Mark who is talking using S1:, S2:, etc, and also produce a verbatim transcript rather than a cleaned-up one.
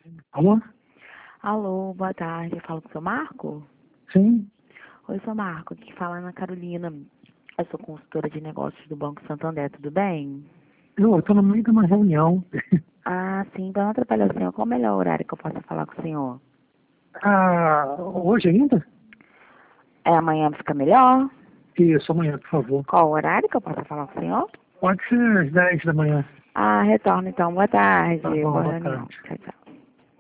S1: Alô?
S2: Alô, boa tarde. Eu falo com o seu Marco?
S1: Sim.
S2: Oi, seu Marco. Aqui fala Ana Carolina. Eu sou consultora de negócios do Banco Santander, tudo bem?
S1: Eu estou no meio de uma reunião.
S2: Ah, sim. Então não atrapalha o senhor. Qual o melhor horário que eu possa falar com o senhor?
S1: Ah, hoje ainda?
S2: É amanhã fica melhor?
S1: Isso, amanhã, por favor.
S2: Qual o horário que eu possa falar com o senhor?
S1: Pode ser às dez da manhã.
S2: Ah, retorno então. Boa tarde.
S1: Tá bom,
S2: Boa
S1: boa
S2: reunião.
S1: tarde.
S2: Tchau, tchau.